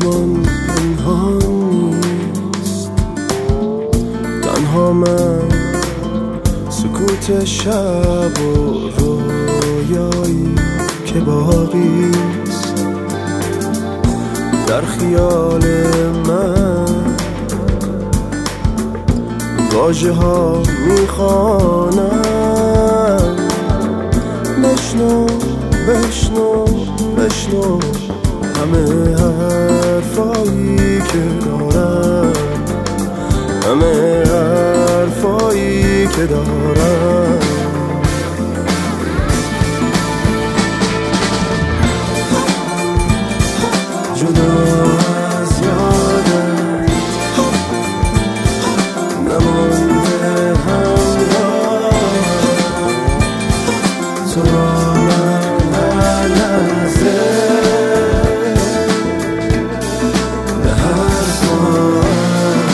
آسمان پنهان نیست، تنها من، سکوت شب و رویایی که باقیست. در خیال من واژه ها میخوانم، بشنو بشنو بشنو همه حرفایی که دارم، همه حرفایی که دارم. جدا از یادت نمانده همراه تو را من هر لحظه به هر ساعت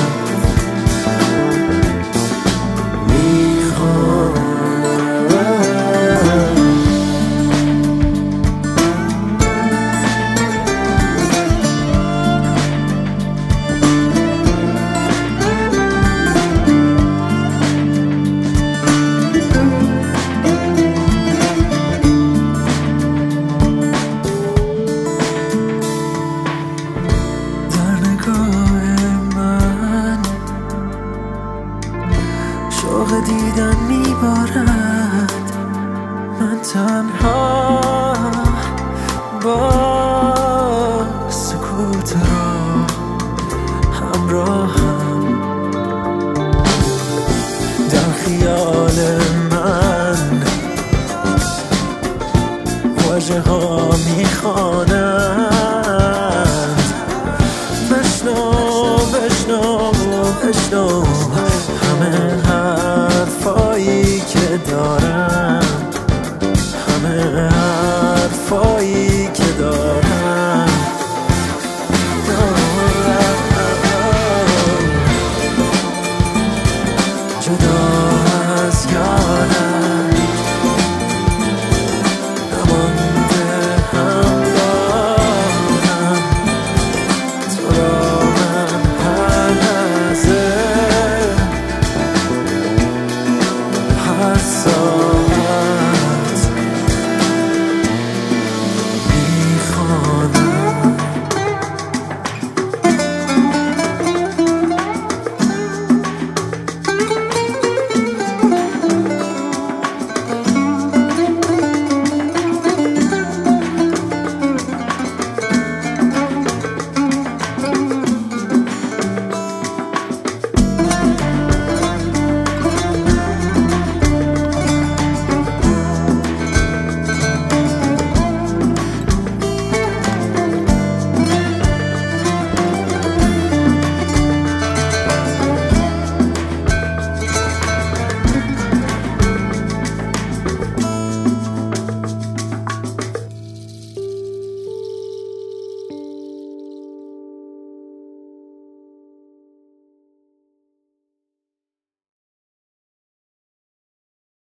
میخوام. شوق دیدن میبارد، من تنها با سکوت را همراهم. در خیال من واژه ها میخوانم،